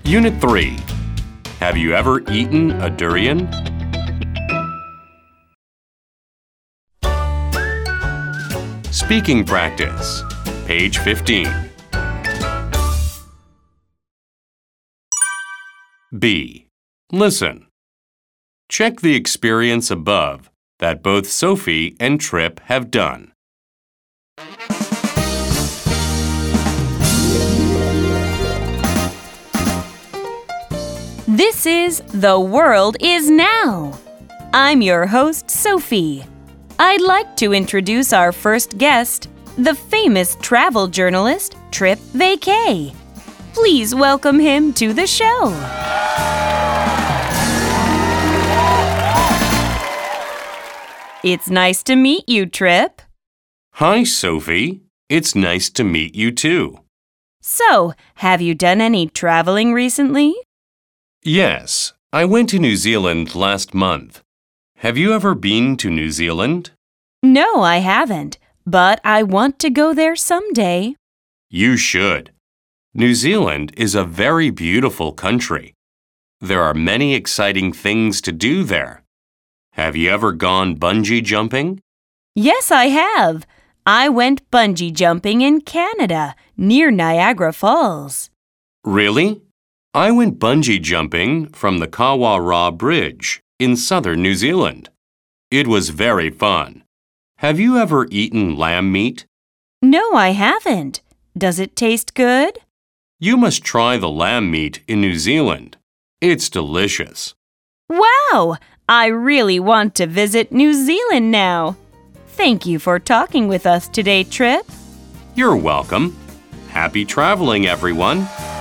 Unit 3. Have you ever eaten a durian? Speaking practice. Page 15. B. Listen. Check the experience above that both Sophie and Trip have done. This is The World Is Now. I'm your host, Sophie. I'd like to introduce our first guest, the famous travel journalist, Trip Vacay. Please welcome him to the show. It's nice to meet you, Trip. Hi, Sophie. It's nice to meet you too. So, have you done any traveling recently? Yes, I went to New Zealand last month. Have you ever been to New Zealand? No, I haven't, but I want to go there someday. You should. New Zealand is a very beautiful country. There are many exciting things to do there. Have you ever gone bungee jumping? Yes, I have. I went bungee jumping in Canada, near Niagara Falls. Really? I went bungee jumping from the Kawarau Bridge in southern New Zealand. It was very fun. Have you ever eaten lamb meat? No, I haven't. Does it taste good? You must try the lamb meat in New Zealand. It's delicious. Wow! I really want to visit New Zealand now. Thank you for talking with us today, Trip. You're welcome. Happy traveling, everyone.